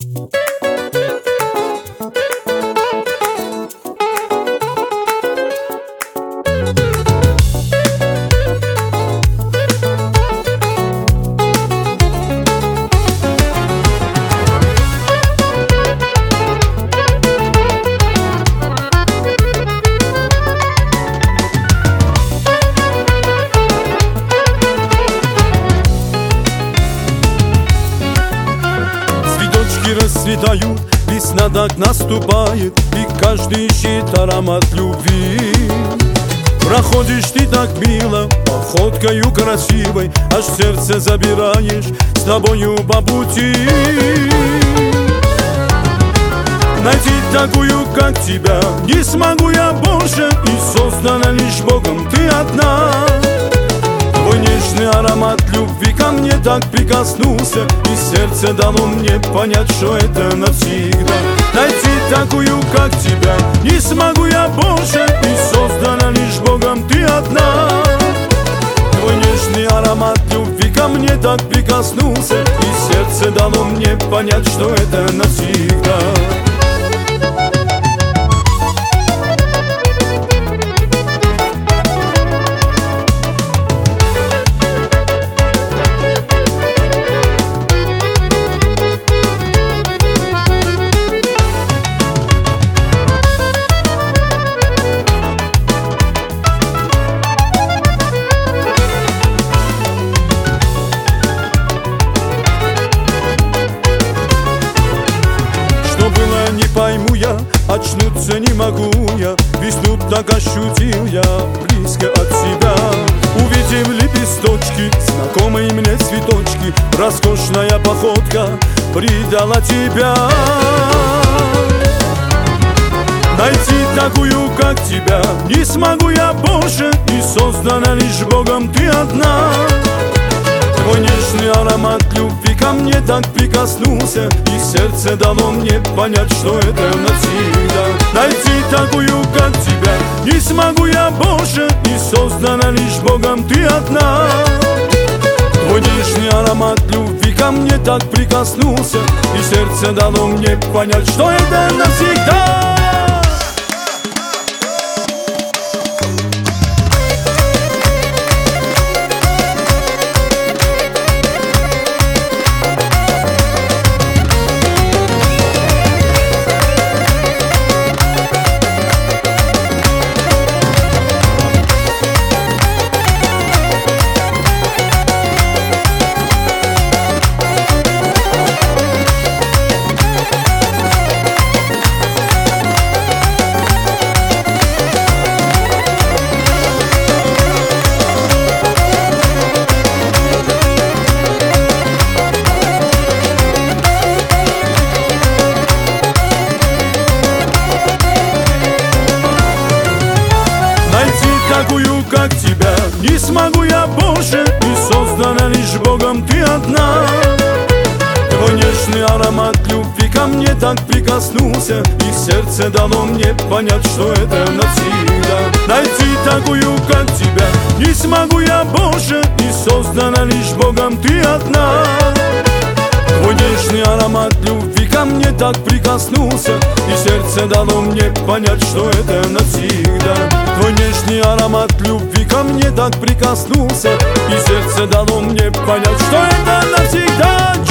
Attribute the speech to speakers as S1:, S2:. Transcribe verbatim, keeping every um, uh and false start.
S1: Расцветают, весна так наступает, и каждый ищет аромат любви. Проходишь ты так мило, походкою красивой, аж сердце забираешь с тобою по пути. Найти такую, как тебя, не смогу я больше, и создана лишь Богом ты одна. Твой нежный аромат любви ко мне так прикоснулся, и сердце дало мне понять, что это навсегда. Найти такую, как тебя, не смогу я больше, и создана лишь Богом ты одна. Твой нежный аромат любви ко мне так прикоснулся, и сердце дало мне понять, что это навсегда. Не пойму я, очнуться не могу я, весну так ощутил я близко от себя. Увидев лепесточки, знакомые мне цветочки, роскошная походка предала тебя. Найти такую, как тебя, не смогу я больше, и создана лишь Богом ты одна. Твой нежный аромат любви ко мне так прикоснулся, и сердце дало мне понять, что это навсегда. Найти такую, как тебя, не смогу я больше, и создана лишь Богом ты одна. Твой нежный аромат любви ко мне так прикоснулся, и сердце дало мне понять, что это навсегда. Такую, как тебя, не смогу я больше, и создана лишь Богом ты одна. Твой нежный аромат любви ко мне так прикоснулся, и сердце дало мне понять, что это навсегда. Найти такую, как тебя, не смогу я больше, и создана лишь Богом ты одна. Твой нежный аромат любви ко мне так прикоснулся, и сердце дало мне понять, что это навсегда. Твой нежный аромат любви ко мне так прикоснулся, и сердце дало мне понять, что это навсегда.